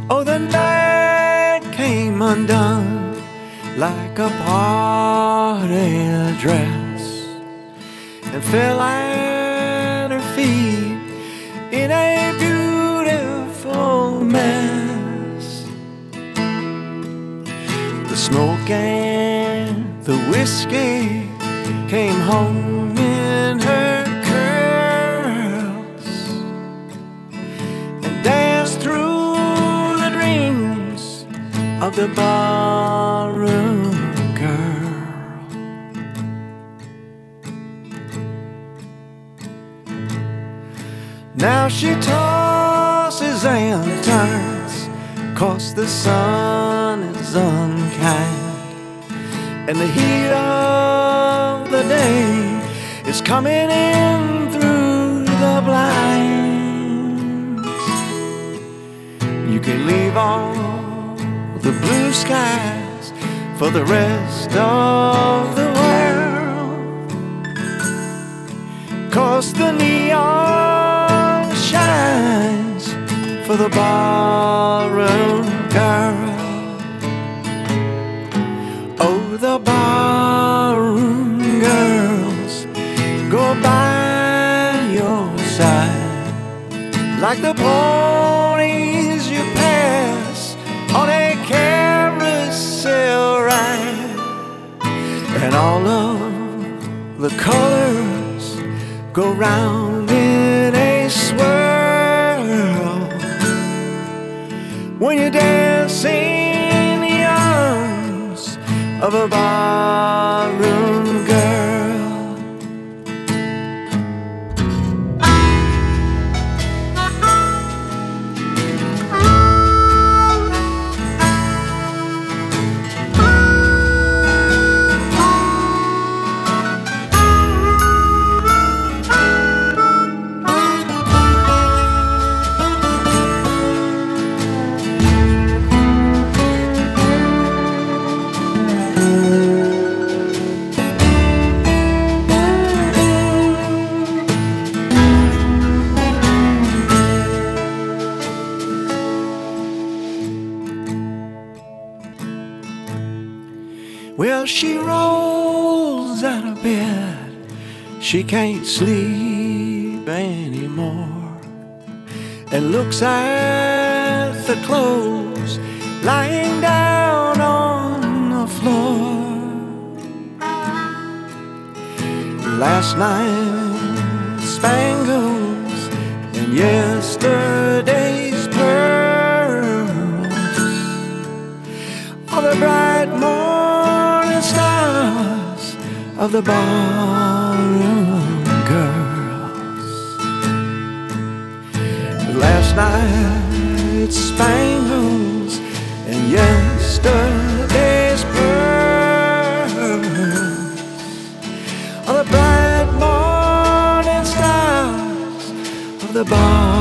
Oh, the night came undone like a parted dress and fell at her feet in a beautiful mess. The smoke and the whiskey came home in her curls and danced through the dreams of the barroom girl. Now she tosses and turns, 'cause the sun is unkind, and the heat of the day is coming in through the blinds. You can leave all the blue skies for the rest of the world, 'cause the neon shines for the barroom girl. Oh, the barroom girls go by your side like the ponies you pass on a carousel ride, and all of the colors go round in a swirl when you dance in the arms of a barroom girl. Well, she rolls out of bed, she can't sleep anymore, and looks at the clothes lying down on the floor. Last night's spangles and yesterday's pearls are the bright morning stars of the barroom girls. Last night's spangles and yesterday's pearls are the bright morning stars of the barroom